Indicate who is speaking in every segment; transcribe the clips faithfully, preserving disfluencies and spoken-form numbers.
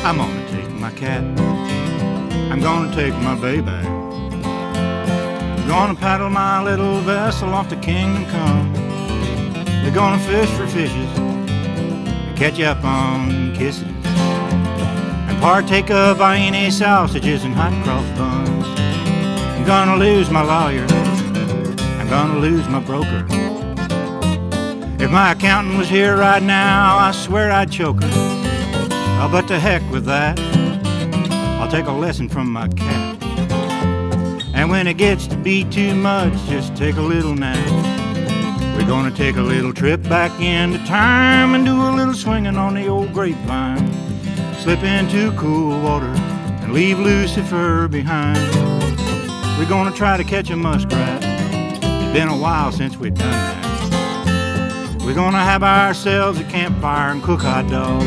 Speaker 1: I'm gonna take my cat, I'm gonna take my baby, I'm gonna paddle my little vessel off to Kingdom Come. We're gonna fish for fishes and catch up on kisses and partake of Vienna sausages and hot cross buns. I'm gonna lose my lawyer, I'm gonna lose my broker. If my accountant was here right now, I swear I'd choke her. Oh, but to heck with that, I'll take a lesson from my cat. And when it gets to be too much, just take a little nap. We're gonna take a little trip back into time and do a little swinging on the old grapevine. Slip into cool water and leave Lucifer behind. We're gonna try to catch a muskrat. It's been a while since we've done that. We're gonna have ourselves a campfire and cook hot dogs.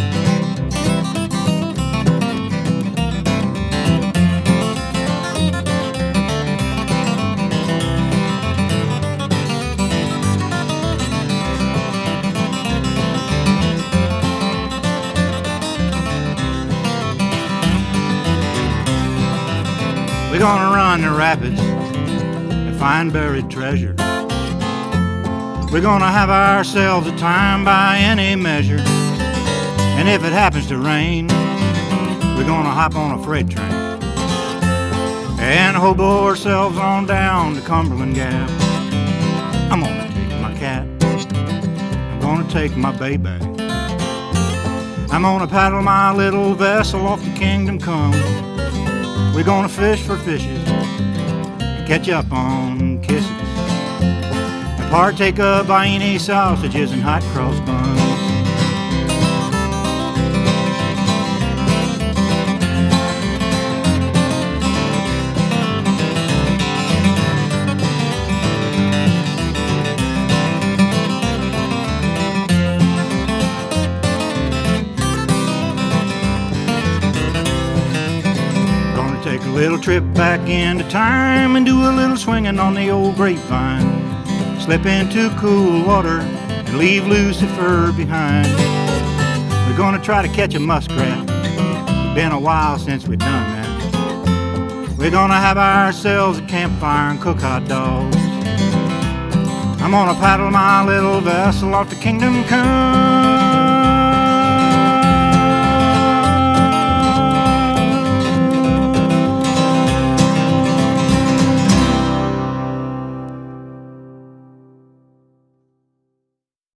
Speaker 1: We're gonna run the rapids and find buried treasure. We're gonna have ourselves a time by any measure. And if it happens to rain, we're gonna hop on a freight train and hobo ourselves on down to Cumberland Gap. I'm gonna take my cat, I'm gonna take my baby, I'm gonna paddle my little vessel off to Kingdom Come. We're gonna fish for fishes and catch up on kisses and partake of Vienna sausages and hot cross buns. Take a little trip back into time and do a little swinging on the old grapevine. Slip into cool water and leave Lucifer behind. We're gonna try to catch a muskrat. It's been a while since we've done that. We're gonna have ourselves a campfire and cook hot dogs. I'm gonna paddle my little vessel off to Kingdom Come.